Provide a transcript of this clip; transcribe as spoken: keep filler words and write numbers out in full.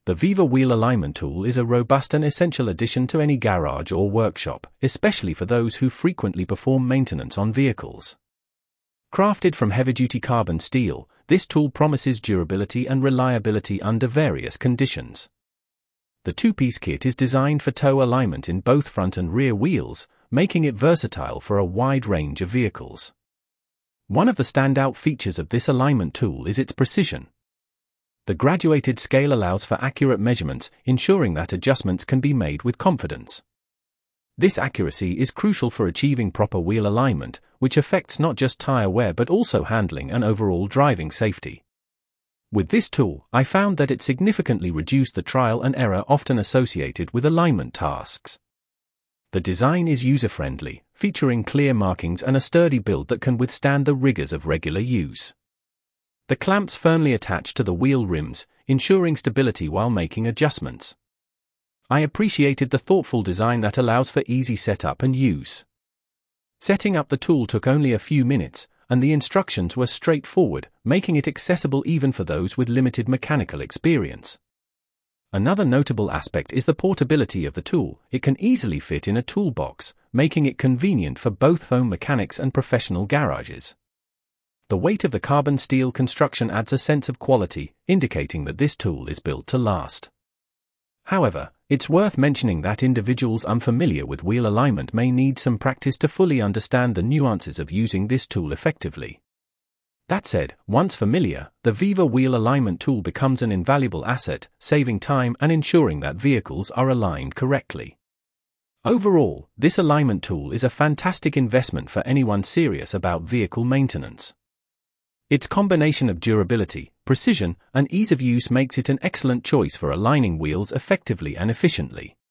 The Viva Wheel Alignment Tool is a robust and essential addition to any garage or workshop, especially for those who frequently perform maintenance on vehicles. Crafted from heavy-duty carbon steel, this tool promises durability and reliability under various conditions. The two-piece kit is designed for toe alignment in both front and rear wheels, making it versatile for a wide range of vehicles. One of the standout features of this alignment tool is its precision. The graduated scale allows for accurate measurements, ensuring that adjustments can be made with confidence. This accuracy is crucial for achieving proper wheel alignment, which affects not just tire wear but also handling and overall driving safety. With this tool, I found that it significantly reduced the trial and error often associated with alignment tasks. The design is user-friendly, featuring clear markings and a sturdy build that can withstand the rigors of regular use. The clamps firmly attach to the wheel rims, ensuring stability while making adjustments. I appreciated the thoughtful design that allows for easy setup and use. Setting up the tool took only a few minutes, and the instructions were straightforward, making it accessible even for those with limited mechanical experience. Another notable aspect is the portability of the tool. It can easily fit in a toolbox, making it convenient for both home mechanics and professional garages. The weight of the carbon steel construction adds a sense of quality, indicating that this tool is built to last. However, it's worth mentioning that individuals unfamiliar with wheel alignment may need some practice to fully understand the nuances of using this tool effectively. That said, once familiar, the Viva Wheel Alignment Tool becomes an invaluable asset, saving time and ensuring that vehicles are aligned correctly. Overall, this alignment tool is a fantastic investment for anyone serious about vehicle maintenance. Its combination of durability, precision, and ease of use makes it an excellent choice for aligning wheels effectively and efficiently.